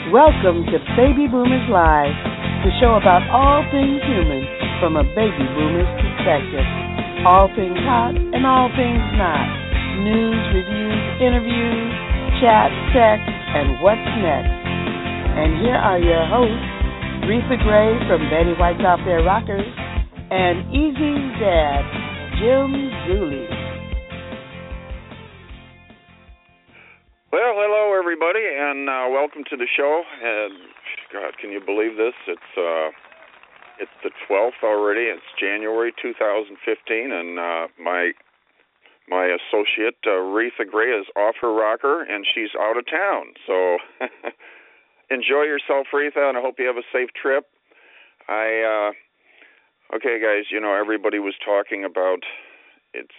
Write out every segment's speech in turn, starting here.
Welcome to Baby Boomers Live, the show about all things human from a baby boomer's perspective. All things hot and all things not. News, reviews, interviews, chat, sex, and what's next. And here are your hosts, Retha Gray from Betty White's Out There Rockers and Easy's dad, Jim Zuley. Well, hello everybody, and welcome to the show. And God, can you believe this? It's the 12th already. It's January 2015, and my associate Retha Gray is off her rocker, and she's out of town. So enjoy yourself, Retha, and I hope you have a safe trip. Okay, guys. You know, everybody was talking about it's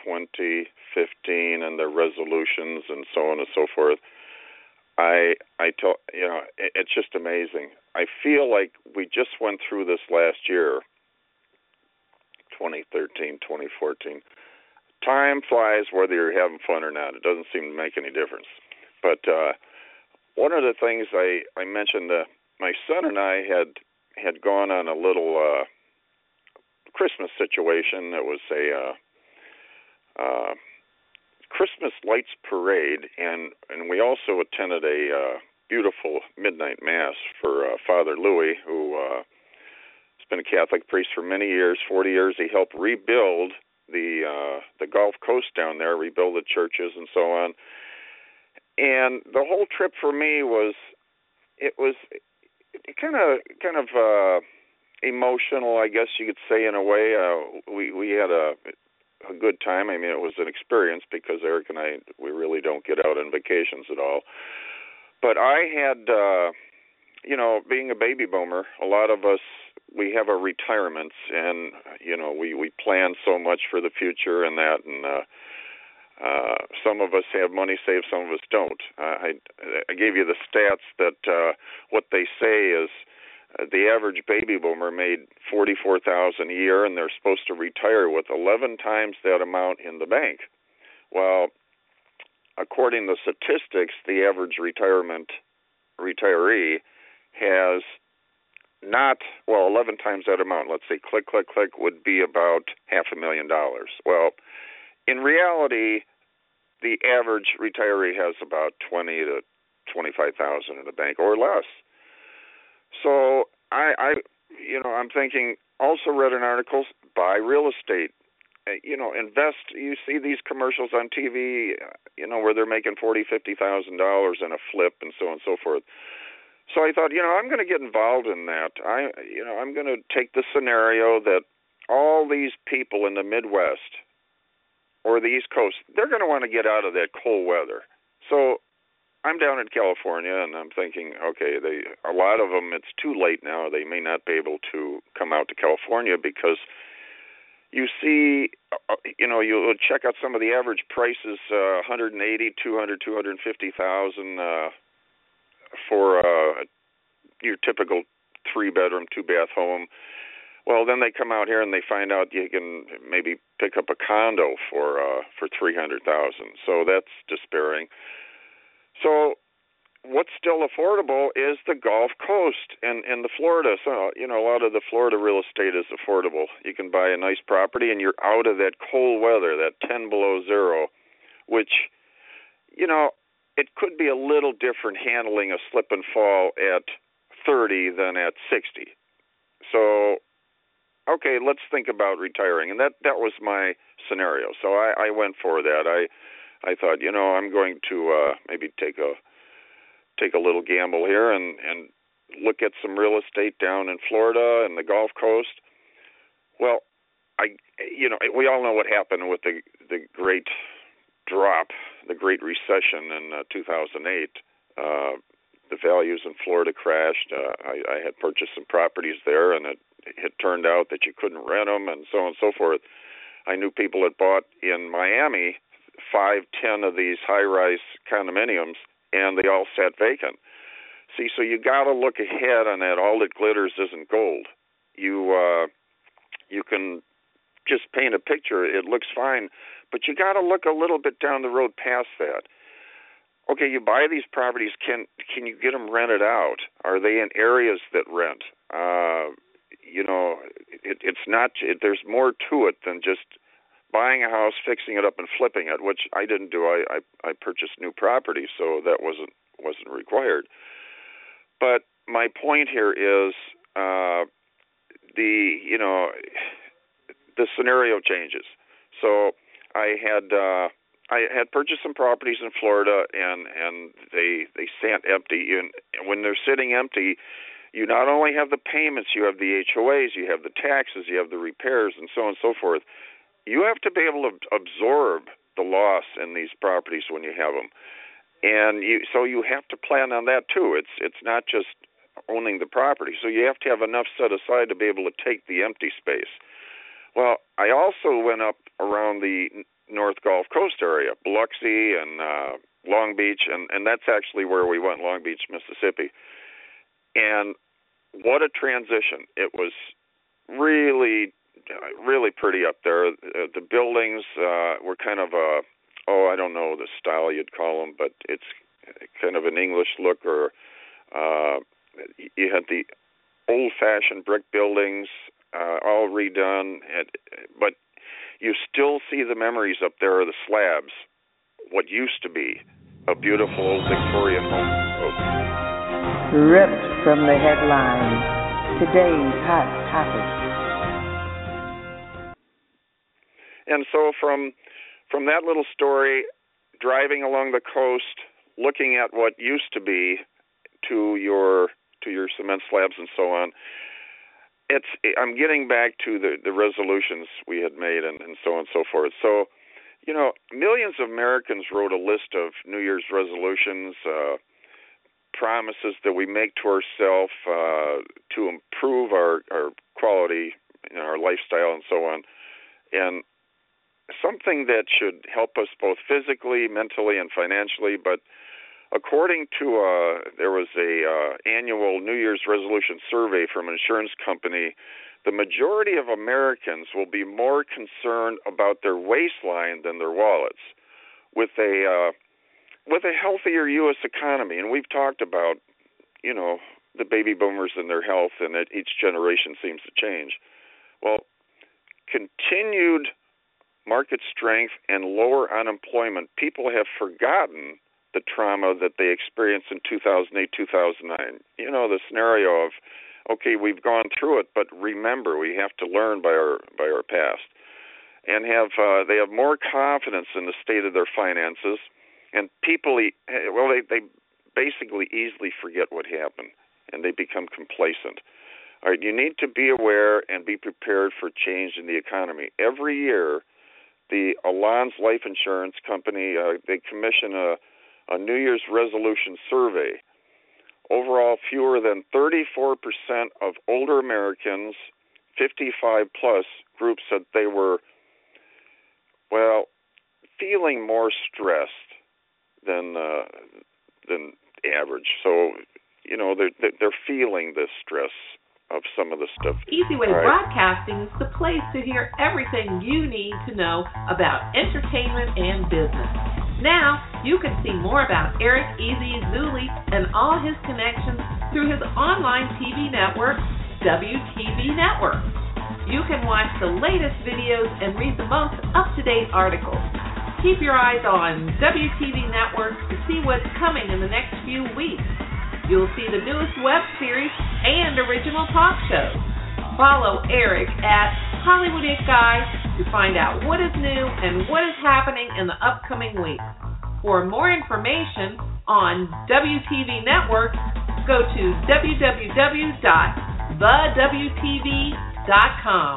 2015 and their resolutions and so on and so forth. It's just amazing. I feel like we just went through this last year, 2013, 2014. Time flies whether you're having fun or not. It doesn't seem to make any difference. But one of the things I mentioned, my son and I had gone on a little Christmas situation. It was a Christmas lights parade, and we also attended a beautiful midnight mass for Father Louis, who has been a Catholic priest for many years, 40 years. He helped rebuild the Gulf Coast down there, rebuild the churches and so on. And the whole trip for me was kind of emotional, I guess you could say, in a way. We had a good time. I mean, it was an experience because Eric and I, we really don't get out on vacations at all. But I had, being a baby boomer, a lot of us, we have our retirements, and, we plan so much for the future and that, and some of us have money saved, some of us don't. I gave you the stats that what they say is the average baby boomer made $44,000 a year, and they're supposed to retire with 11 times that amount in the bank. Well, according to statistics, the average retiree has not, 11 times that amount. Let's say click, would be about $500,000. Well, in reality, the average retiree has about 20 to 25,000 in the bank or less. So I'm thinking, also read an article, buy real estate, invest. You see these commercials on TV, where they're making $40,000, $50,000 in a flip and so on and so forth. So I thought, I'm going to get involved in that. I'm going to take the scenario that all these people in the Midwest or the East Coast, they're going to want to get out of that cold weather. So I'm down in California, and I'm thinking, okay, a lot of them, it's too late now. They may not be able to come out to California because you see, you check out some of the average prices, 180, 200, 250,000 for your typical 3-bedroom, 2-bath home. Well, then they come out here and they find out you can maybe pick up a condo for $300,000. So that's despairing. So what's still affordable is the Gulf Coast and the Florida. So, a lot of the Florida real estate is affordable. You can buy a nice property and you're out of that cold weather, that 10 below zero, which, it could be a little different handling a slip and fall at 30 than at 60. So, okay, let's think about retiring. And that was my scenario. So I went for that. I thought, I'm going to maybe take a little gamble here and look at some real estate down in Florida and the Gulf Coast. Well, we all know what happened with the great drop, the Great Recession in 2008. The values in Florida crashed. I had purchased some properties there, and it had turned out that you couldn't rent them, and so on and so forth. I knew people had bought in Miami 5, 10 of these high-rise condominiums, and they all sat vacant. See, so you got to look ahead on that. All that glitters isn't gold. You can just paint a picture. It looks fine, but you got to look a little bit down the road past that. okay, you buy these properties. Can you get them rented out? Are they in areas that rent? It's not. There's more to it than just buying a house, fixing it up, and flipping it, which I didn't do. I purchased new property, so that wasn't required. But my point here is the scenario changes. So I had purchased some properties in Florida, and they sat empty. And when they're sitting empty, you not only have the payments, you have the HOAs, you have the taxes, you have the repairs, and so on and so forth. You have to be able to absorb the loss in these properties when you have them, and so you have to plan on that too. It's not just owning the property, so you have to have enough set aside to be able to take the empty space. Well, I also went up around the North Gulf Coast area, Biloxi and Long Beach, and that's actually where we went, Long Beach, Mississippi. And what a transition. It was really, really pretty up there. The buildings were kind of I don't know the style you'd call them, but it's kind of an English look, or you had the old-fashioned brick buildings, all redone, but you still see the memories up there of the slabs, what used to be a beautiful old Victorian home. Ripped from the headlines, today's hot topic. And so from that little story, driving along the coast, looking at what used to be to your cement slabs and so on, I'm getting back to the resolutions we had made and so on and so forth. So, millions of Americans wrote a list of New Year's resolutions, promises that we make to ourselves to improve our quality, our lifestyle, and so on, and something that should help us both physically, mentally, and financially. But according to there was a annual New Year's resolution survey from an insurance company, the majority of Americans will be more concerned about their waistline than their wallets. With a healthier U.S. economy, and we've talked about, the baby boomers and their health, and that each generation seems to change. Well, continued market strength and lower unemployment, people have forgotten the trauma that they experienced in 2008, 2009. The scenario of, okay, we've gone through it, but remember, we have to learn by our past, and they have more confidence in the state of their finances. And people, they basically easily forget what happened, and they become complacent. All right, you need to be aware and be prepared for change in the economy. Every year, the Allianz Life Insurance Company, they commission a New Year's resolution survey. Overall, fewer than 34% of older Americans, 55 plus, groups said they were, feeling more stressed than average. So, they're feeling the stress of some of the stuff. Easy Way Broadcasting is the place to hear everything you need to know about entertainment and business. Now, you can see more about Eric Easy Zuli and all his connections through his online TV network, WTV Network. You can watch the latest videos and read the most up-to-date articles. Keep your eyes on WTV Network to see what's coming in the next few weeks. You'll see the newest web series and original talk shows. Follow Eric at Hollywood It Guy to find out what is new and what is happening in the upcoming week. For more information on WTV Network, go to www.thewtv.com.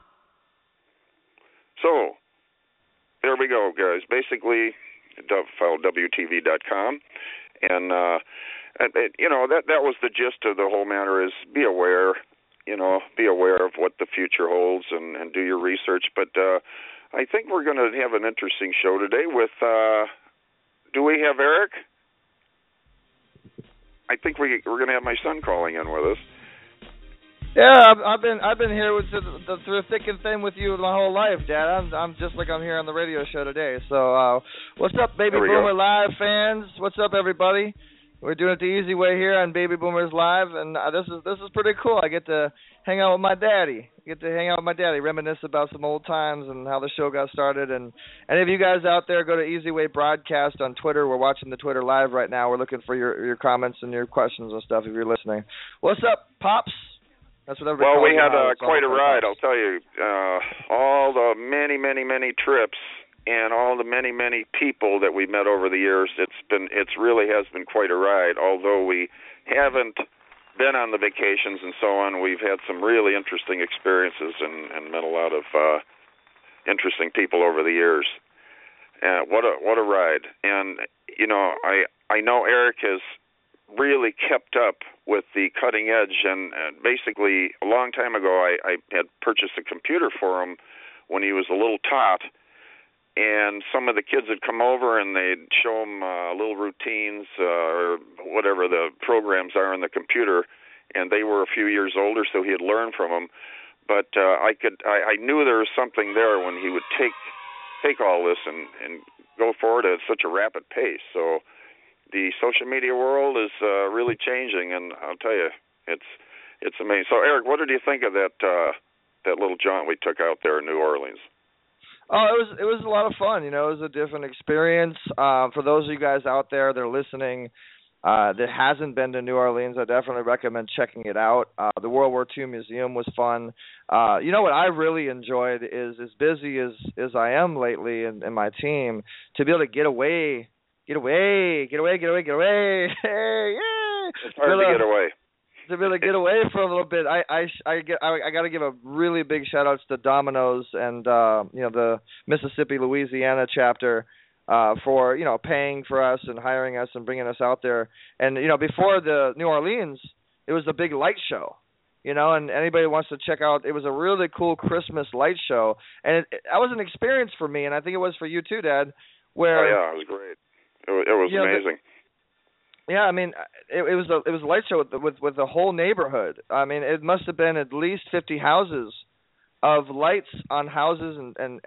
So, there we go, guys. Basically, file WTV.com, and that was the gist of the whole matter. Is be aware, be aware of what the future holds, and do your research. But I think we're going to have an interesting show today with. Do we have Eric? I think we're going to have my son calling in with us. Yeah, I've been here with through thick and thin with you my whole life, Dad. I'm just like I'm here on the radio show today. So, what's up, Baby Boomer Live fans? What's up, everybody? We're doing it the easy way here on Baby Boomers Live, and this is pretty cool. I get to hang out with my daddy. Reminisce about some old times and how the show got started. And any of you guys out there, go to Easy Way Broadcast on Twitter. We're watching the Twitter Live right now. We're looking for your comments and your questions and stuff if you're listening. What's up, Pops? That's what everybody. Well, we had quite a ride, I'll tell you. All the many trips. And all the many people that we've met over the years, it really has been quite a ride. Although we haven't been on the vacations and so on, we've had some really interesting experiences and met a lot of interesting people over the years. What a ride! And you know, I know Eric has really kept up with the cutting edge. And basically, a long time ago, I had purchased a computer for him when he was a little tot. And some of the kids would come over and they'd show him little routines or whatever the programs are on the computer, and they were a few years older, so he had learned from them. But I knew there was something there when he would take all this and go forward at such a rapid pace. So the social media world is really changing, and I'll tell you, it's amazing. So Eric, what did you think of that little jaunt we took out there in New Orleans? Oh, it was a lot of fun. You know, it was a different experience. For those of you guys out there that are listening that hasn't been to New Orleans, I definitely recommend checking it out. The World War II Museum was fun. You know what I really enjoyed is, as busy as I am lately in my team, to be able to get away. Hey, yay! It's hard to get away. To really get away for a little bit, I got to give a really big shout outs to Domino's and the Mississippi Louisiana chapter for paying for us and hiring us and bringing us out there. And before the New Orleans, it was a big light show, and anybody wants to check out, it was a really cool Christmas light show, and that was an experience for me, and I think it was for you too, Dad. Where it was great. It was amazing. Yeah, I mean, it was a light show with the whole neighborhood. I mean, it must have been at least 50 houses of lights on houses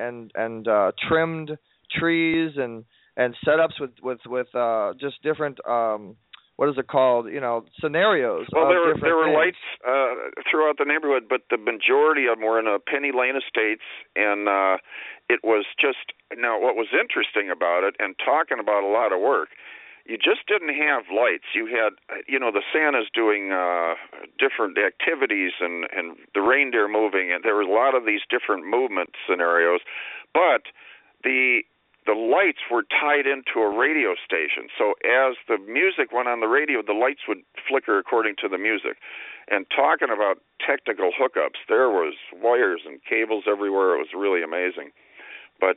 and trimmed trees and setups with just different what is it called? Scenarios. Well, there were lights throughout the neighborhood, but the majority of them were in Penny Lane Estates, and it was just what was interesting about it, and talking about a lot of work. You just didn't have lights. You had, the Santas doing different activities and the reindeer moving, and there were a lot of these different movement scenarios. But the lights were tied into a radio station. So as the music went on the radio, the lights would flicker according to the music. And talking about technical hookups, there was wires and cables everywhere. It was really amazing. But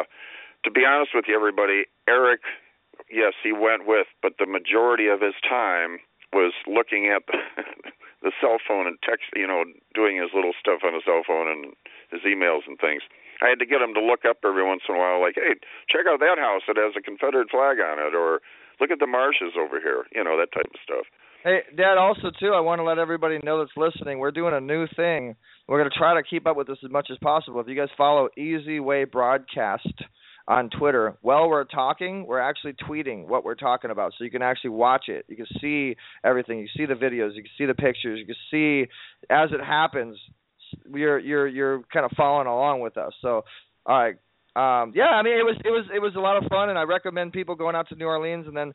to be honest with you, everybody, Eric, yes, he went with, but the majority of his time was looking at the cell phone and text, doing his little stuff on his cell phone and his emails and things. I had to get him to look up every once in a while, like, hey, check out that house that has a Confederate flag on it, or look at the marshes over here, that type of stuff. Hey, Dad, also, too, I want to let everybody know that's listening, we're doing a new thing. We're going to try to keep up with this as much as possible. If you guys follow Easy Way Broadcast on Twitter, while we're talking, we're actually tweeting what we're talking about, so you can actually watch it. You can see everything. You see the videos. You can see the pictures. You can see as it happens. You're kind of following along with us. So, all right. I mean, it was a lot of fun, and I recommend people going out to New Orleans. And then,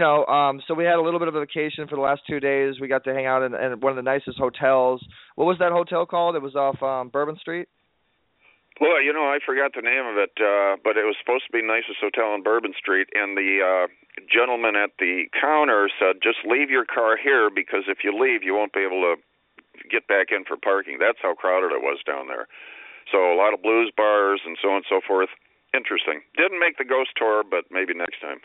so we had a little bit of a vacation for the last 2 days. We got to hang out in one of the nicest hotels. What was that hotel called? It was off Bourbon Street. Well, I forgot the name of it, but it was supposed to be the nicest hotel on Bourbon Street, and the gentleman at the counter said, just leave your car here, because if you leave, you won't be able to get back in for parking. That's how crowded it was down there. So a lot of blues bars and so on and so forth. Interesting. Didn't make the ghost tour, but maybe next time.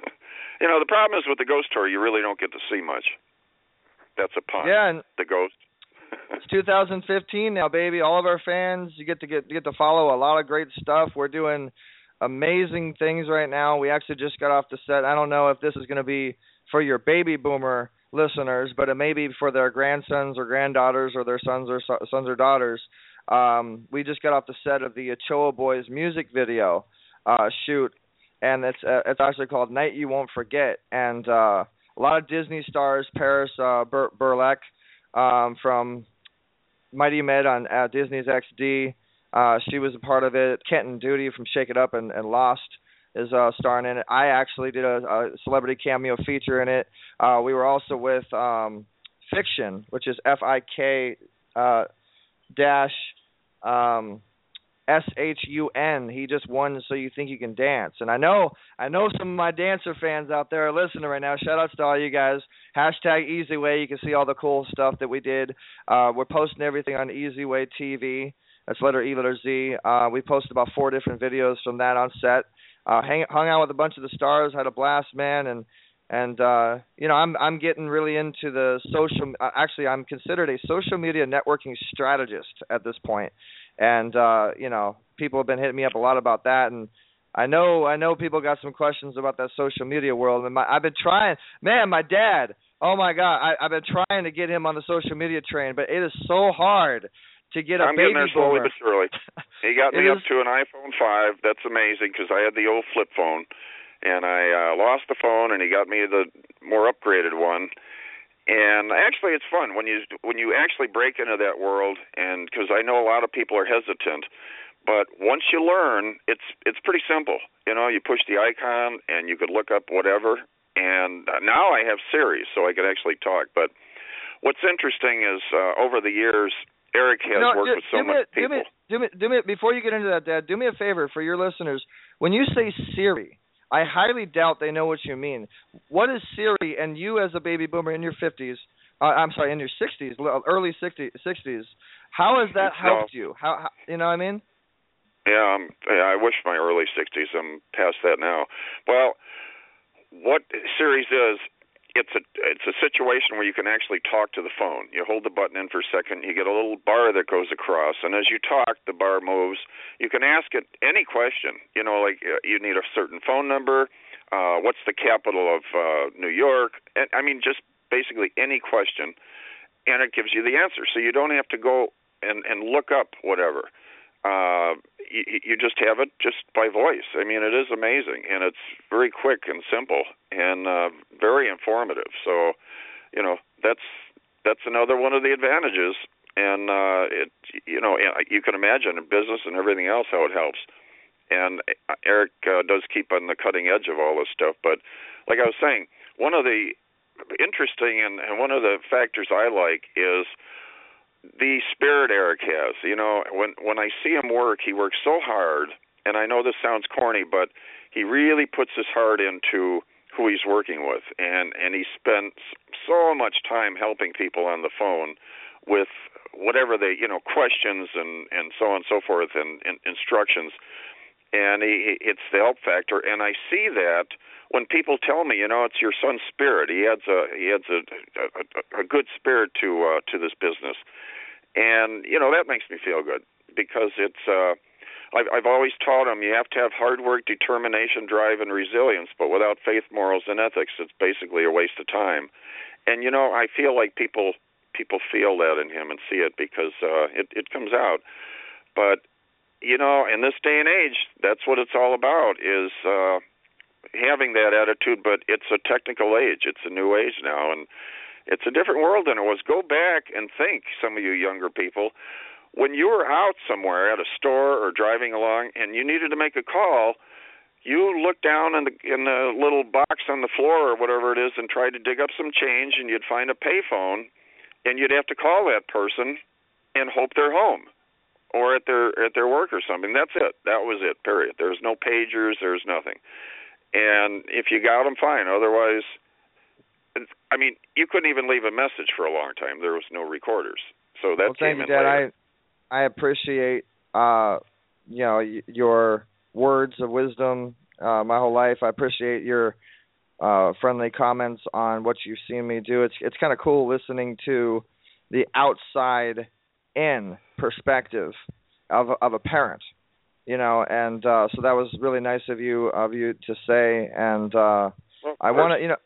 The problem is with the ghost tour, you really don't get to see much. That's a pun. Yeah, and the ghost. It's 2015 now, baby. All of our fans, you get to follow a lot of great stuff. We're doing amazing things right now. We actually just got off the set. I don't know if this is going to be for your baby boomer listeners, but it may be for their grandsons or granddaughters or their sons or daughters. We just got off the set of the Ochoa Boys music video shoot, and it's actually called Night You Won't Forget. And a lot of Disney stars, Paris Burleck from Mighty Med on Disney's XD. She was a part of it. Kenton Duty from Shake It Up and Lost is starring in it. I actually did a celebrity cameo feature in it. We were also with Fiction, which is FIK dash SHUN. He just won So You Think You Can Dance. And I know some of my dancer fans out there are listening right now. Shout outs to all you guys. Hashtag EasyWay. You can see all the cool stuff that we did. We're posting everything on EasyWay TV. That's letter E, letter Z. We posted about 4 different videos from that on set. Hung out with a bunch of the stars, had a blast, man, and you know, I'm getting really into the social. Actually, I'm considered a social media networking strategist at this point, and you know, people have been hitting me up a lot about that, and I know people got some questions about that social media world, and I've been trying. Man, my dad. Oh my God, I've been trying to get him on the social media train, but it is so hard to get a baby boomer. I'm getting there slowly but surely. He got me up to an iPhone 5. That's amazing because I had the old flip phone, and I lost the phone, and he got me the more upgraded one. And actually, it's fun when you actually break into that world, and because I know a lot of people are hesitant, but once you learn, it's pretty simple. You know, you push the icon, and you could look up whatever. And now I have Siri, so I could actually talk. But what's interesting is over the years, Eric has worked with so many people. Do me, before you get into that, Dad, do me a favor for your listeners. When you say Siri, I highly doubt they know what you mean. What is Siri, and you as a baby boomer in your 50s, in your 60s, early 60s, how has that helped you? How you know what I mean? Yeah, I wish my early 60s. I'm past that now. Well, what Siri is, it's a situation where you can actually talk to the phone. You hold the button in for a second, you get a little bar that goes across, and as you talk, the bar moves. You can ask it any question. You know, like you need a certain phone number, what's the capital of New York? And, I mean, just basically any question, and it gives you the answer. So you don't have to go and look up whatever. You just have it just by voice. I mean, it is amazing, and it's very quick and simple and very informative. So, you know, that's another one of the advantages. And you can imagine in business and everything else how it helps. And Eric does keep on the cutting edge of all this stuff. But like I was saying, one of the interesting and one of the factors I like is the spirit Eric has. You know, when I see him work, he works so hard, and I know this sounds corny, but he really puts his heart into who he's working with, and he spends so much time helping people on the phone with whatever they, you know, questions and so on and so forth and instructions, and it's the help factor, and I see that when people tell me, you know, it's your son's spirit. He adds a good spirit to this business. And, you know, that makes me feel good because it's I've always taught them you have to have hard work, determination, drive, and resilience, but without faith, morals, and ethics, it's basically a waste of time. And, you know, I feel like people feel that in him and see it because it comes out. But, you know, in this day and age, that's what it's all about is having that attitude, but it's a technical age. It's a new age now, and it's a different world than it was. Go back and think, some of you younger people, when you were out somewhere at a store or driving along and you needed to make a call, you looked down in the little box on the floor or whatever it is and tried to dig up some change, and you'd find a payphone, and you'd have to call that person and hope they're home or at their work or something. That's it. That was it, period. There's no pagers. There's nothing. And if you got them, fine. Otherwise, I mean, you couldn't even leave a message for a long time. There was no recorders. So that came in later. I appreciate you know, your words of wisdom my whole life. I appreciate your friendly comments on what you've seen me do. It's kind of cool listening to the outside in perspective of a parent, you know, and so that was really nice of you to say. And I want to, you know,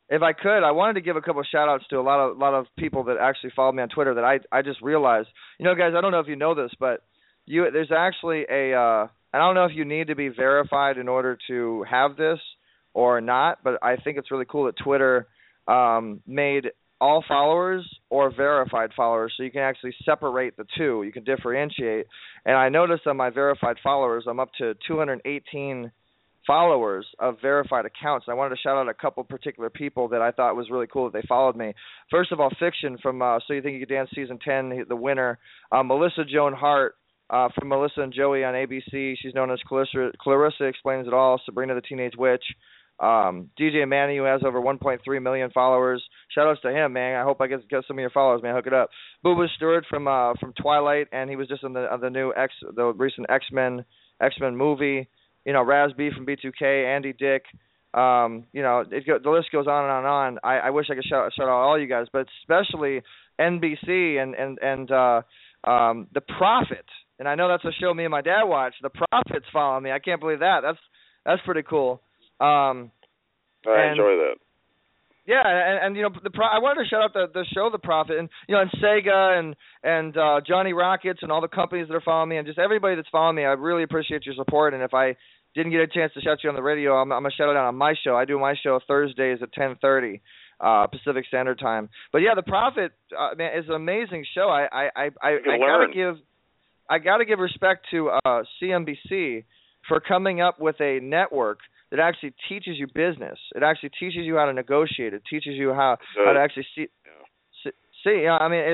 if I could, I wanted to give a couple of shout-outs to a lot of people that actually follow me on Twitter that I just realized. Guys, I don't know if you know this, but there's actually I don't know if you need to be verified in order to have this or not, but I think it's really cool that Twitter made all followers or verified followers, so you can actually separate the two. You can differentiate. And I noticed on my verified followers, I'm up to 218 followers of verified accounts. And I wanted to shout out a couple particular people that I thought was really cool that they followed me. First of all, Fiction from So You Think You Could Dance Season 10, the winner. Melissa Joan Hart from Melissa and Joey on ABC. She's known as Clarissa Explains It All, Sabrina the Teenage Witch. DJ Manny, who has over 1.3 million followers. Shout-outs to him, man. I hope I get some of your followers, man. Hook it up. Booba Stewart from Twilight, and he was just in the recent X-Men movie. Raz B from B2K, Andy Dick. The list goes on and on and on. I wish I could shout out all you guys, but especially NBC and The Prophet. And I know that's a show me and my dad watch. The Prophet's following me. I can't believe that. That's pretty cool. I enjoy that. Yeah, and I wanted to shout out the show The Prophet, and and Sega and Johnny Rockets and all the companies that are following me, and just everybody that's following me. I really appreciate your support. And if I didn't get a chance to shout you on the radio, I'm gonna shout it out on my show. I do my show Thursdays at 10:30 Pacific Standard Time. But yeah, The Prophet, man, is an amazing show. I gotta give respect to CNBC for coming up with a network that actually teaches you business. It actually teaches you how to negotiate. It teaches you how to actually see. I mean,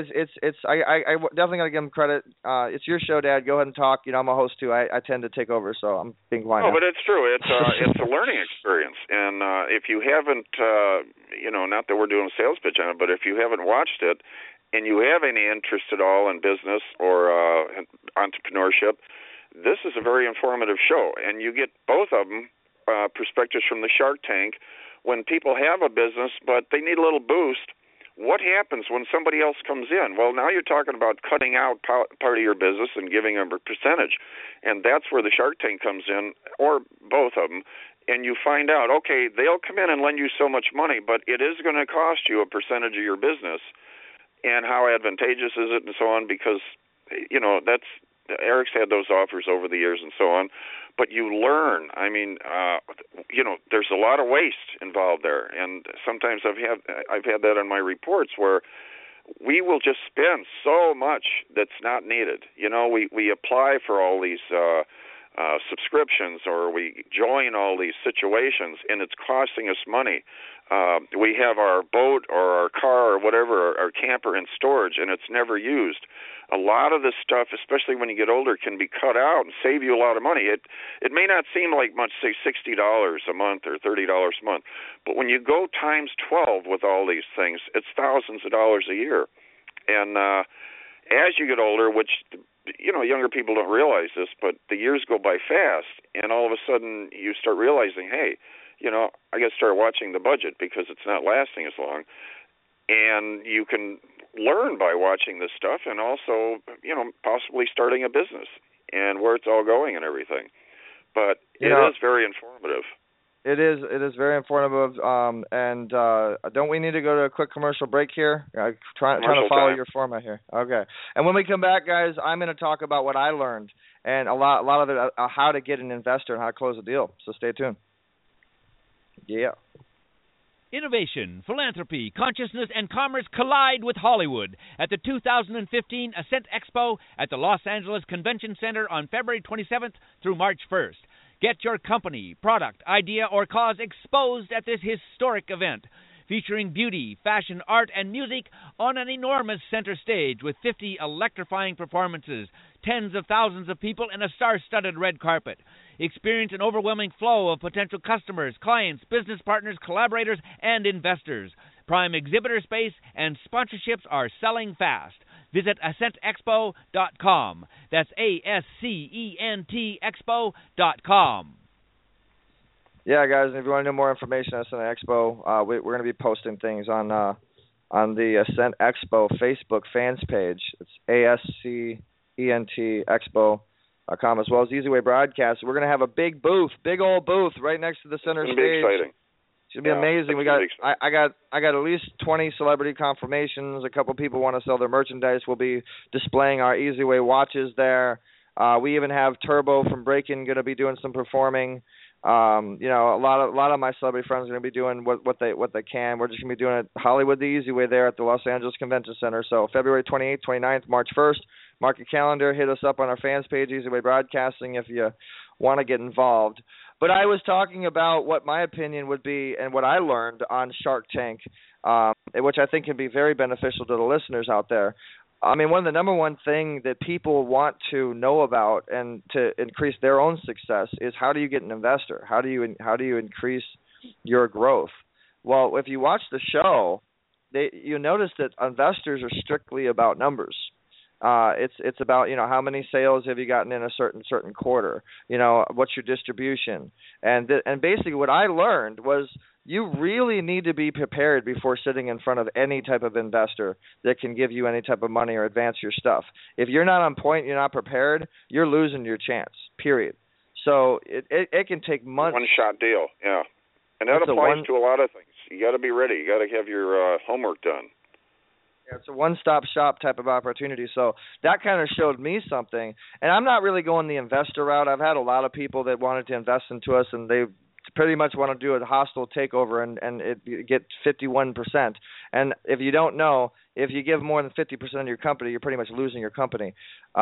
I definitely got to give them credit. It's your show, Dad. Go ahead and talk. I'm a host too. I tend to take over, so I'm being quiet. No, but it's true. It's a learning experience, and if you haven't, not that we're doing a sales pitch on it, but if you haven't watched it, and you have any interest at all in business or entrepreneurship, this is a very informative show, and you get both of them. Perspectives from the Shark Tank. When people have a business but they need a little boost, what happens when somebody else comes in? Well, now you're talking about cutting out part of your business and giving them a percentage, and that's where the Shark Tank comes in, or both of them, and you find out, okay, they'll come in and lend you so much money, but it is going to cost you a percentage of your business, and how advantageous is it and so on, because, that's Eric's had those offers over the years and so on, but you learn. I mean, there's a lot of waste involved there, and sometimes I've had that on my reports where we will just spend so much that's not needed. We apply for all these subscriptions, or we join all these situations, and it's costing us money. We have our boat or our car or whatever, our camper in storage, and it's never used. A lot of this stuff, especially when you get older, can be cut out and save you a lot of money. It may not seem like much, say $60 a month or $30 a month, but when you go times 12 with all these things, it's thousands of dollars a year. And as you get older, which younger people don't realize this, but the years go by fast, and all of a sudden you start realizing, hey, I got to start watching the budget because it's not lasting as long. And you can learn by watching this stuff, and also, possibly starting a business and where it's all going and everything. But it is very informative. It is very informative. And don't we need to go to a quick commercial break here? Trying to follow your format here. Okay. And when we come back, guys, I'm going to talk about what I learned and a lot of it, how to get an investor and how to close a deal. So stay tuned. Yeah. Innovation, philanthropy, consciousness, and commerce collide with Hollywood at the 2015 Ascent Expo at the Los Angeles Convention Center on February 27th through March 1st. Get your company, product, idea, or cause exposed at this historic event, featuring beauty, fashion, art, and music on an enormous center stage with 50 electrifying performances, tens of thousands of people, and a star-studded red carpet. Experience an overwhelming flow of potential customers, clients, business partners, collaborators, and investors. Prime exhibitor space and sponsorships are selling fast. Visit AscentExpo.com. That's ASCENT Expo.com. Yeah, guys, and if you want to know more information on Ascent Expo, we're going to be posting things on the Ascent Expo Facebook fans page. It's ASCENT Expo.com, as well as Easy Way Broadcast. We're going to have a big old booth right next to the center stage. It's going to be exciting. It's gonna be amazing. I got at least 20 celebrity confirmations. A couple people want to sell their merchandise. We'll be displaying our Easy Way watches there. We even have Turbo from Breakin' going to be doing some performing. A lot of my celebrity friends are going to be doing what they can. We're just going to be doing it Hollywood the Easy Way there at the Los Angeles Convention Center. So February 28th, 29th, March 1st. Mark your calendar. Hit us up on our fans page, Easy Way Broadcasting, if you want to get involved. But I was talking about what my opinion would be and what I learned on Shark Tank, which I think can be very beneficial to the listeners out there. I mean, one of the number one thing that people want to know about and to increase their own success is how do you get an investor? How do you increase your growth? Well, if you watch the show, you notice that investors are strictly about numbers. It's about, how many sales have you gotten in a certain quarter? What's your distribution? And basically what I learned was you really need to be prepared before sitting in front of any type of investor that can give you any type of money or advance your stuff. If you're not on point, you're not prepared, you're losing your chance, period. So it can take months. One-shot deal, yeah. And that applies to a lot of things. You got to be ready. You got to have your homework done. Yeah, it's a one-stop shop type of opportunity. So that kind of showed me something. And I'm not really going the investor route. I've had a lot of people that wanted to invest into us, and they pretty much want to do a hostile takeover and get 51%. And if you don't know, if you give more than 50% of your company, you're pretty much losing your company.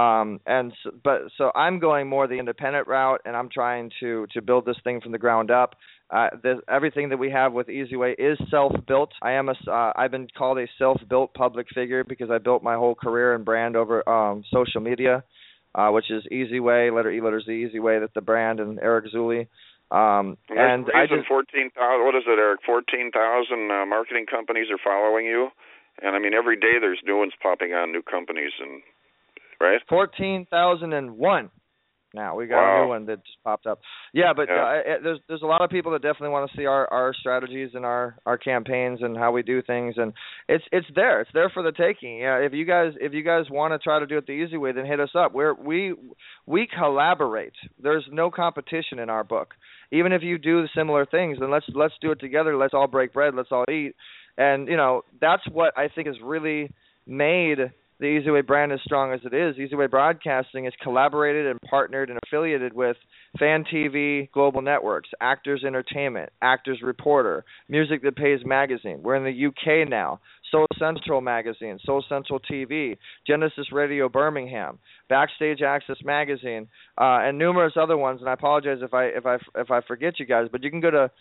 So I'm going more the independent route, and I'm trying to build this thing from the ground up. Everything that we have with Easy Way is self-built. I've been called a self-built public figure because I built my whole career and brand over social media, which is Easy Way, letter E, letter Z, Easy Way. That's the brand, and Eric Zuley. And I just 14,000. What is it, Eric? 14,000 marketing companies are following you, and I mean every day there's new ones popping on, new companies, and right. 14,001. Now we got a new one that just popped up. Yeah, but there's a lot of people that definitely want to see our strategies and our campaigns and how we do things, and it's there for the taking. Yeah, if you guys want to try to do it the easy way, then hit us up. We collaborate. There's no competition in our book. Even if you do similar things, then let's do it together. Let's all break bread. Let's all eat, and that's what I think has really made the Easy Way brand as strong as it is. Easy Way Broadcasting is collaborated and partnered and affiliated with Fan TV, Global Networks, Actors Entertainment, Actors Reporter, Music That Pays Magazine. We're in the UK now. Soul Central Magazine, Soul Central TV, Genesis Radio Birmingham, Backstage Access Magazine, and numerous other ones. And I apologize if I forget you guys, but you can go to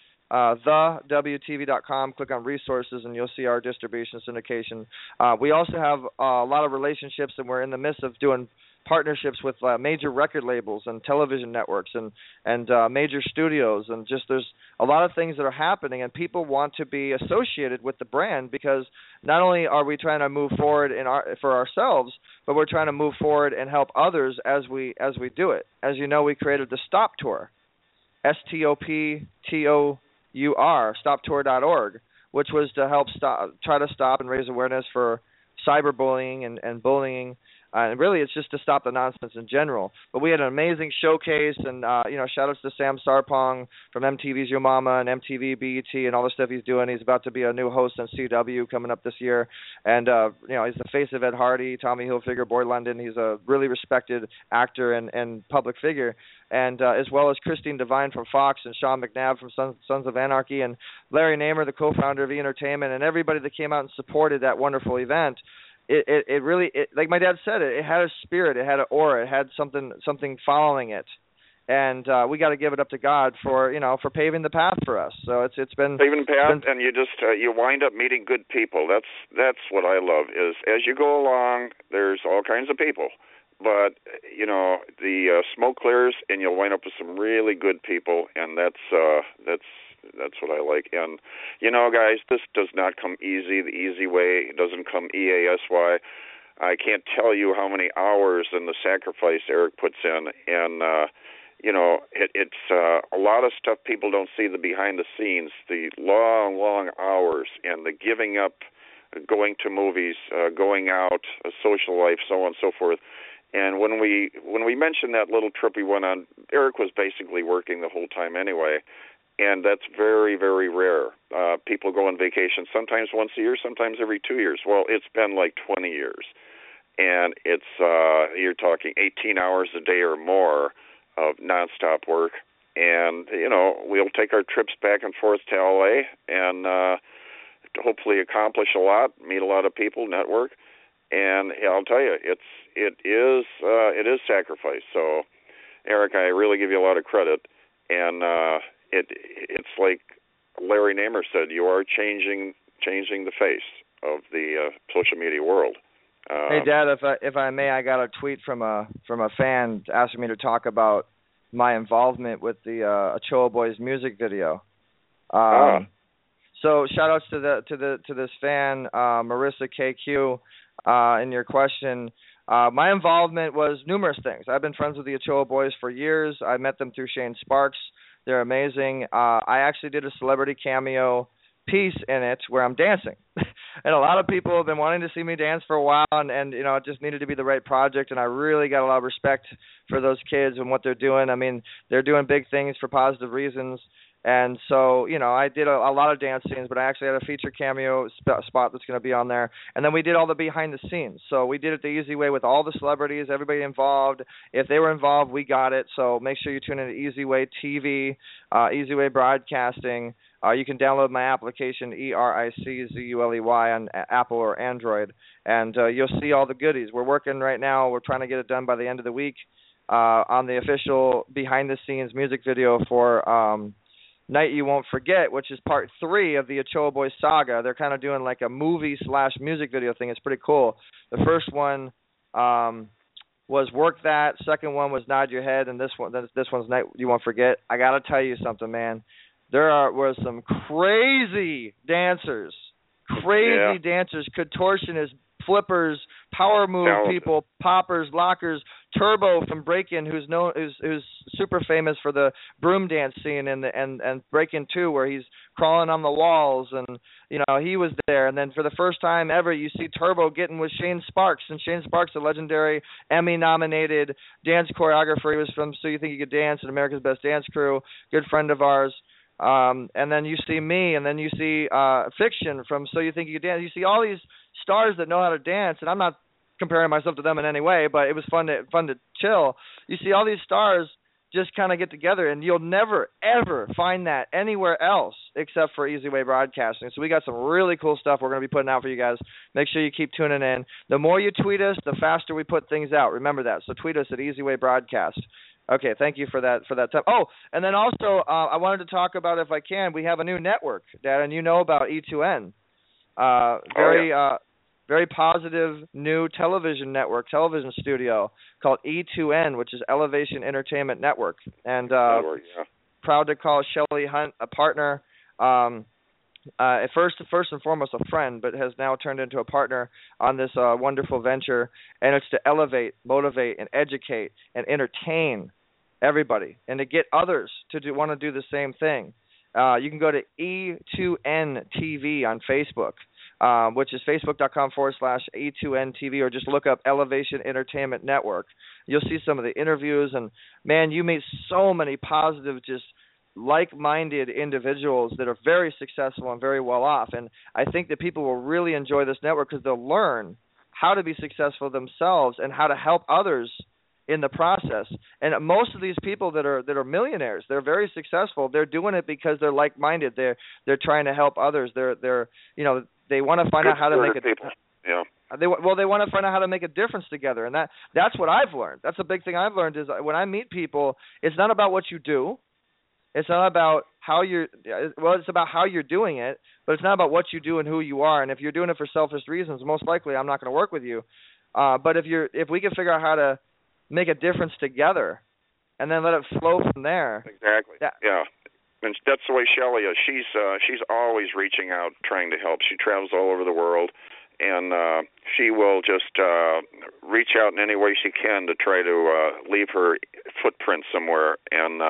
thewtv.com, click on resources, and you'll see our distribution syndication. We also have a lot of relationships, and we're in the midst of doing partnerships with major record labels and television networks and major studios, and just there's a lot of things that are happening, and people want to be associated with the brand because not only are we trying to move forward for ourselves, but we're trying to move forward and help others as we do it. As you know, we created the Stop Tour, STOPTOUR, stoptour.org, which was to help try to stop and raise awareness for cyberbullying and bullying. And really, it's just to stop the nonsense in general. But we had an amazing showcase, and shout outs to Sam Sarpong from MTV's Yo Mama and MTV, BET, and all the stuff he's doing. He's about to be a new host on CW coming up this year, and he's the face of Ed Hardy, Tommy Hilfiger, Boy London. He's a really respected actor and public figure, and as well as Christine Devine from Fox and Sean McNabb from Sons of Anarchy and Larry Namer, the co-founder of E! Entertainment, and everybody that came out and supported that wonderful event. It really, like my dad said, it had a spirit, it had an aura, it had something following it, and we got to give it up to God for paving the path for us. So it's been paving the path, and you just you wind up meeting good people. That's what I love is as you go along, there's all kinds of people, but the smoke clears, and you'll wind up with some really good people, and that's what I like. And, guys, this does not come easy. The Easy Way, it doesn't come EASY. I can't tell you how many hours and the sacrifice Eric puts in. And, it's a lot of stuff people don't see the behind the scenes, the long, long hours and the giving up, going to movies, going out, a social life, so on and so forth. And when we mentioned that little trip we went on, Eric was basically working the whole time anyway. and that's very, very rare. People go on vacation sometimes once a year, sometimes every 2 years. Well, it's been like 20 years, and it's you're talking 18 hours a day or more of nonstop work. And, we'll take our trips back and forth to L.A. and hopefully accomplish a lot, meet a lot of people, network. And I'll tell you, it is sacrifice. So, Eric, I really give you a lot of credit. And it's like Larry Namer said, you are changing the face of the social media world. Hey, Dad, if I may, I got a tweet from a fan asking me to talk about my involvement with the Ochoa Boys music video. So shout outs to this fan, Marissa KQ, in your question. My involvement was numerous things. I've been friends with the Ochoa Boys for years. I met them through Shane Sparks. They're amazing. I actually did a celebrity cameo piece in it where I'm dancing. And a lot of people have been wanting to see me dance for a while, and it just needed to be the right project, and I really got a lot of respect for those kids and what they're doing. I mean, they're doing big things for positive reasons. And so, I did a lot of dance scenes, but I actually had a feature cameo spot that's going to be on there. And then we did all the behind the scenes. So we did it the easy way with all the celebrities, everybody involved. If they were involved, we got it. So make sure you tune in to Easy Way TV, Easy Way Broadcasting. You can download my application, ERICZULEY, on Apple or Android, and you'll see all the goodies. We're working right now. We're trying to get it done by the end of the week on the official behind-the-scenes music video for Night You Won't Forget, which is part 3 of the Ochoa Boys saga. They're kind of doing like a movie/music video thing. It's pretty cool. The first one was Work That. Second one was Nod Your Head, and this one's Night You Won't Forget. I got to tell you something, man. There were some crazy dancers, contortionists, flippers, power move people, poppers, lockers. Turbo from Breakin', who's super famous for the broom dance scene and Breakin' 2, where he's crawling on the walls, and he was there. And then for the first time ever, you see Turbo getting with Shane Sparks, and Shane Sparks, a legendary Emmy-nominated dance choreographer. He was from So You Think You Could Dance and America's Best Dance Crew, good friend of ours. And then you see me, and then you see Fiction from So You Think You Could Dance. You see all these stars that know how to dance, and I'm not comparing myself to them in any way, but it was fun to chill. You see all these stars just kind of get together, and you'll never, ever find that anywhere else except for Easy Way Broadcasting. So we got some really cool stuff we're going to be putting out for you guys. Make sure you keep tuning in. The more you tweet us, the faster we put things out. Remember that. So tweet us at Easy Way Broadcast. Okay, thank you for that time. Oh, and then also I wanted to talk about, if I can, we have a new network, Dad, and you know about E2N. Very positive new television television studio called E2N, which is Elevation Entertainment Network. And proud to call Shelley Hunt a partner. At first and foremost a friend, but has now turned into a partner on this wonderful venture. And it's to elevate, motivate, and educate and entertain everybody, and to get others to want to do the same thing. You can go to E2N TV on Facebook, which is facebook.com/E2N TV, or just look up Elevation Entertainment Network. You'll see some of the interviews, and man, you meet so many positive, just like-minded individuals that are very successful and very well off. And I think that people will really enjoy this network because they'll learn how to be successful themselves and how to help others in the process. And most of these people that are millionaires, they're very successful. They're doing it because they're like-minded. They're trying to help others. They want to find out how to make a difference. Yeah. They want to find out how to make a difference together, and that's what I've learned. That's a big thing I've learned is when I meet people, it's not about what you do. It's not about it's about how you're doing it, but it's not about what you do and who you are. And if you're doing it for selfish reasons, most likely I'm not going to work with you. But if we can figure out how to make a difference together, and then let it flow from there. Exactly. Yeah, and that's the way Shelley is. She's always reaching out, trying to help. She travels all over the world, and she will just reach out in any way she can to try to leave her footprint somewhere. And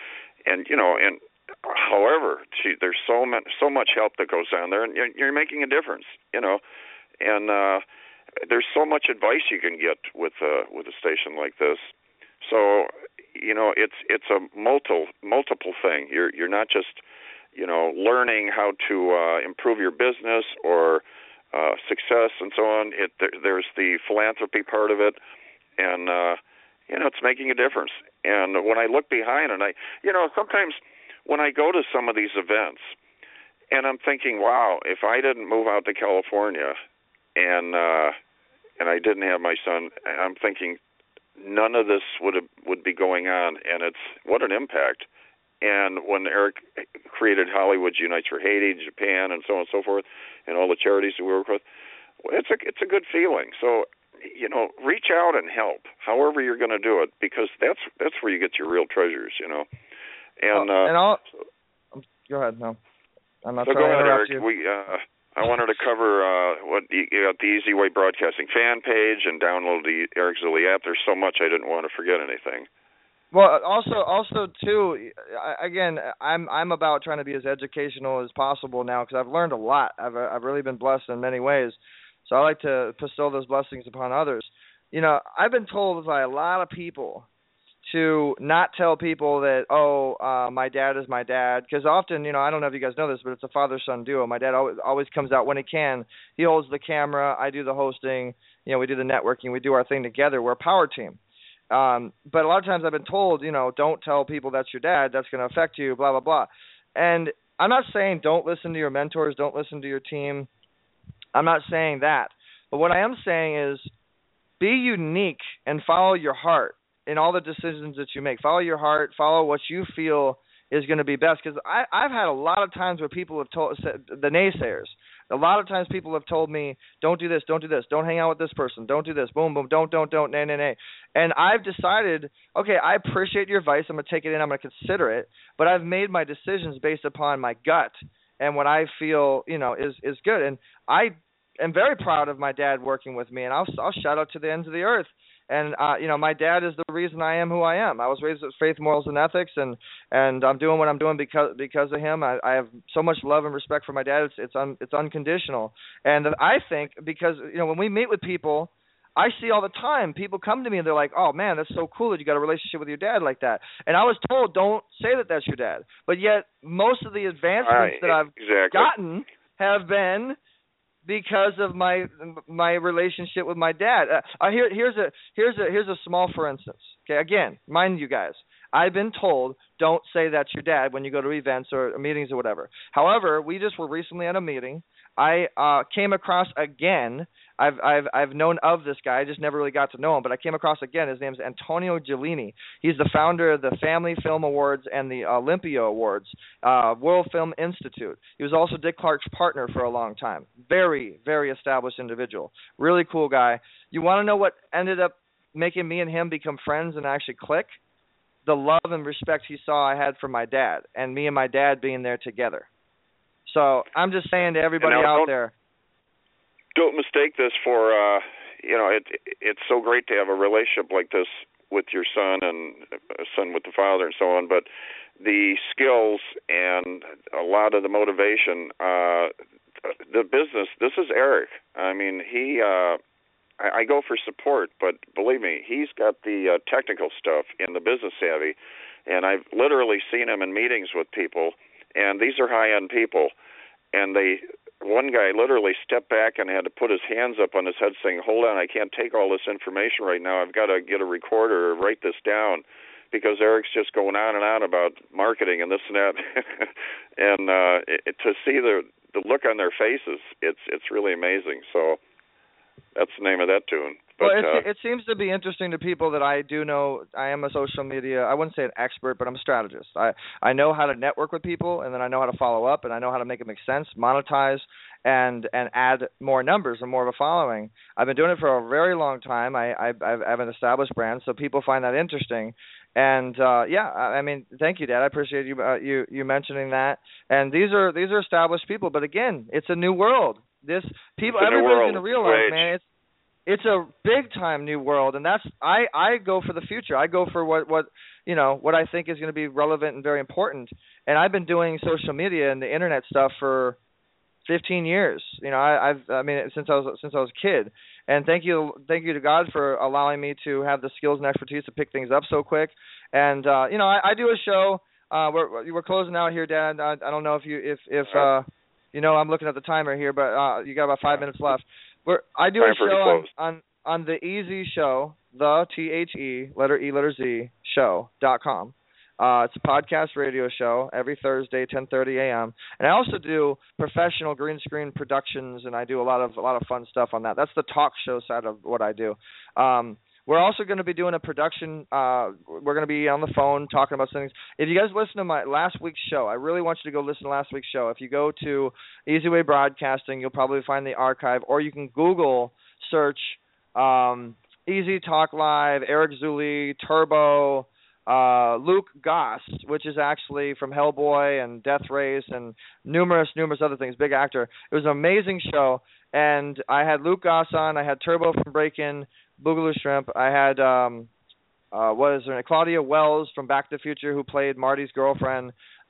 however, there's so much help that goes on there, and you're making a difference. And there's so much advice you can get with a station like this. So, it's a multiple thing. You're not just learning how to improve your business or success and so on. There's the philanthropy part of it, and it's making a difference. And when I look behind, and sometimes when I go to some of these events, and I'm thinking, wow, if I didn't move out to California, and I didn't have my son, I'm thinking none of this would be going on, and it's what an impact. And when Eric created Hollywood Unites for Haiti, Japan, and so on and so forth, and all the charities that we work with, it's a good feeling. So, reach out and help, however you're going to do it, because that's where you get your real treasures, And go ahead. No, I'm not so trying to interrupt Eric. you. I wanted to cover what you got, the Easy Way Broadcasting fan page, and download the Eric Zulli app. There's so much I didn't want to forget anything. Well, also too, again, I'm about trying to be as educational as possible now, because I've learned a lot. I've really been blessed in many ways, so I like to bestow those blessings upon others. I've been told by a lot of people to not tell people that, my dad is my dad, because often, I don't know if you guys know this, but it's a father-son duo. My dad always comes out when he can. He holds the camera, I do the hosting, we do the networking, we do our thing together. We're a power team. But a lot of times I've been told, don't tell people that's your dad, that's going to affect you, blah, blah, blah. And I'm not saying don't listen to your mentors, don't listen to your team. I'm not saying that. But what I am saying is be unique and follow your heart in all the decisions that you make. Follow your heart, follow what you feel is going to be best. Because I've had a lot of times where people have said, the naysayers, a lot of times people have told me, don't do this, don't hang out with this person, don't do this, boom, boom, don't, nay. And I've decided, okay, I appreciate your advice, I'm going to take it in, I'm going to consider it, but I've made my decisions based upon my gut and what I feel, is good. And I am very proud of my dad working with me, and I'll shout out to the ends of the earth. And my dad is the reason I am who I am. I was raised with faith, morals, and ethics, and I'm doing what I'm doing because of him. I have so much love and respect for my dad. It's unconditional. And I think because when we meet with people, I see all the time people come to me and they're like, "Oh man, that's so cool that you got a relationship with your dad like that." And I was told, "Don't say that that's your dad." But yet, most of the advancements that I've gotten have been because of my relationship with my dad. Here's a small for instance. Okay, again, mind you guys, I've been told don't say that's your dad when you go to events or meetings or whatever. However, we just were recently at a meeting. I came across again. I've known of this guy. I just never really got to know him, but I came across again. His name is Antonio Giulini. He's the founder of the Family Film Awards and the Olympia Awards, World Film Institute. He was also Dick Clark's partner for a long time. Very, very established individual. Really cool guy. You want to know what ended up making me and him become friends and actually click? The love and respect he saw I had for my dad, and me and my dad being there together. So I'm just saying to everybody out there, don't mistake this for, it's so great to have a relationship like this with your son and a son with the father and so on, but the skills and a lot of the motivation, the business, this is Eric. I mean, I go for support, but believe me, he's got the technical stuff and the business savvy, and I've literally seen him in meetings with people, and these are high-end people, and one guy literally stepped back and had to put his hands up on his head saying, hold on, I can't take all this information right now. I've got to get a recorder or write this down, because Eric's just going on and on about marketing and this and that. And to see the look on their faces, it's really amazing. So that's the name of that tune. But, well, it seems to be interesting to people that I do know. I am a social media, I wouldn't say an expert, but I'm a strategist. I know how to network with people, and then I know how to follow up, and I know how to make it make sense, monetize, and add more numbers and more of a following. I've been doing it for a very long time. I have an established brand, so people find that interesting. And I mean, thank you, Dad. I appreciate you mentioning that. And these are established people, but again, it's a new world. Everybody's going to realize, man, it's a big time new world, and that's I go for the future. I go for what I think is going to be relevant and very important. And I've been doing social media and the internet stuff for 15 years. You know, I mean, since I was a kid. And thank you to God for allowing me to have the skills and expertise to pick things up so quick. And you know, I do a show. We're closing out here, Dad. I don't know if you know, I'm looking at the timer here, but you got about 5 minutes left. I do a show on the Easy Show, the THE letter E letter Z show.com. It's a podcast radio show every Thursday, 10:30 a.m. And I also do professional green screen productions, and I do a lot of fun stuff on that. That's the talk show side of what I do. We're also going to be doing a production. We're going to be on the phone talking about things. If you guys listen to my last week's show, I really want you to go listen to last week's show. If you go to Easy Way Broadcasting, you'll probably find the archive, or you can Google search Easy Talk Live, Eric Zuli, Turbo, Luke Goss, which is actually from Hellboy and Death Race and numerous other things, big actor. It was an amazing show, and I had Luke Goss on. I had Turbo from Breakin', Boogaloo Shrimp. I had Claudia Wells from Back to the Future, who played Marty's girlfriend.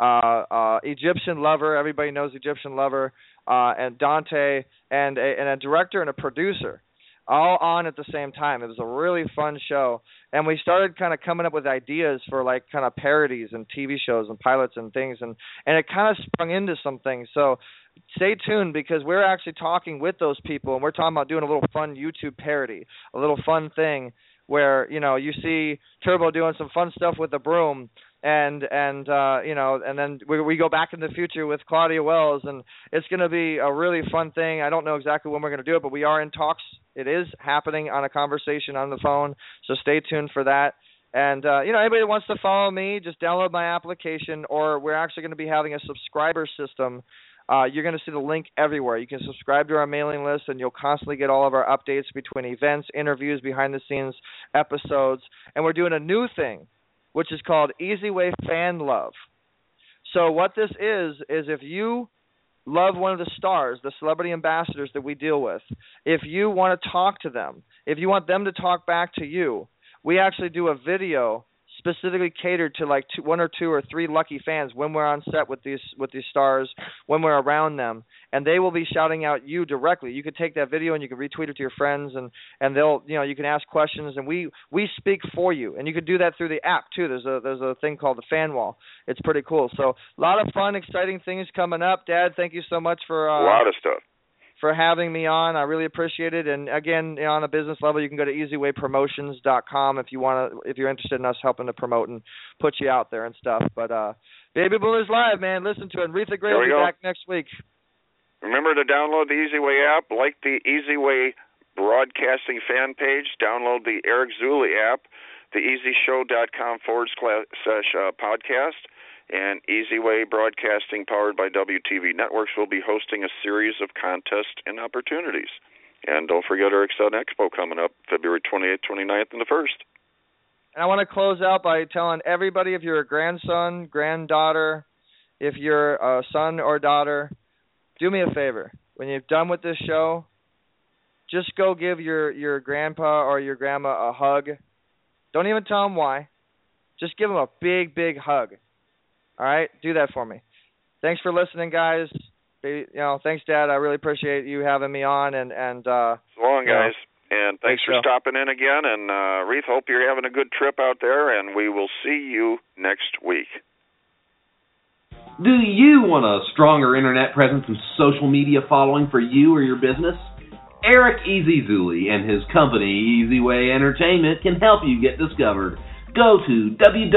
Egyptian Lover, everybody knows Egyptian Lover, and Dante, and a director and a producer, all on at the same time. It was a really fun show, and we started kind of coming up with ideas for like kind of parodies and TV shows and pilots and things, and it kind of sprung into some things. So stay tuned, because we're actually talking with those people, and we're talking about doing a little fun YouTube parody, a little fun thing where, you know, you see Turbo doing some fun stuff with the broom, and you know, and then we go back in the future with Claudia Wells, and it's going to be a really fun thing. I don't know exactly when we're going to do it, but we are in talks. It is happening on a conversation on the phone, so stay tuned for that. And, you know, anybody that wants to follow me, just download my application, or we're actually going to be having a subscriber system. You're going to see the link everywhere. You can subscribe to our mailing list, and you'll constantly get all of our updates between events, interviews, behind-the-scenes episodes. And we're doing a new thing, which is called Easy Way Fan Love. So what this is if you love one of the stars, the celebrity ambassadors that we deal with, if you want to talk to them, if you want them to talk back to you, we actually do a video specifically catered to like one or two or three lucky fans when we're on set with these stars, when we're around them, and they will be shouting out you directly. You could take that video and you can retweet it to your friends, and they'll, you know, you can ask questions, and we speak for you, and you can do that through the app too. There's a thing called the Fan Wall. It's pretty cool. So a lot of fun, exciting things coming up. Dad, thank you so much for a lot of stuff. For having me on. I really appreciate it. And again, you know, on a business level, you can go to easywaypromotions.com if you're interested in us helping to promote and put you out there and stuff. But Baby Boomers Live, man, listen to it. And Retha Gray will be back next week. Remember to download the Easy Way app, like the Easy Way Broadcasting fan page, download the Eric Zuli app, the easyshow.com/podcast. And Easy Way Broadcasting, powered by WTV Networks, will be hosting a series of contests and opportunities. And don't forget Eric Sun Expo coming up February 28th, 29th, and the 1st. And I want to close out by telling everybody, if you're a grandson, granddaughter, if you're a son or daughter, do me a favor. When you're done with this show, just go give your grandpa or your grandma a hug. Don't even tell them why. Just give them a big, big hug. All right, do that for me. Thanks for listening, guys. You know, thanks, Dad. I really appreciate you having me on. And so long, guys. And thanks for stopping in again. And Reith, hope you're having a good trip out there. And we will see you next week. Do you want a stronger internet presence and social media following for you or your business? Eric Easy Zuli and his company, Easy Way Entertainment, can help you get discovered. Go to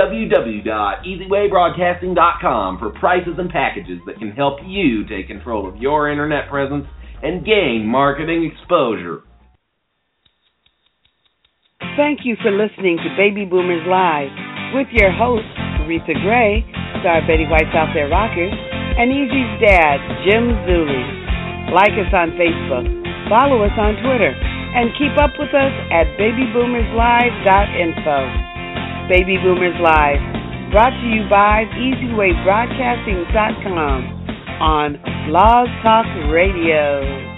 www.easywaybroadcasting.com for prices and packages that can help you take control of your internet presence and gain marketing exposure. Thank you for listening to Baby Boomers Live with your hosts, Retha Gray, star Betty White's Out There Rockers, and Easy's dad, Jim Zuli. Like us on Facebook, follow us on Twitter, and keep up with us at babyboomerslive.info. Baby Boomers Live, brought to you by EasyWayBroadcasting.com on Blog Talk Radio.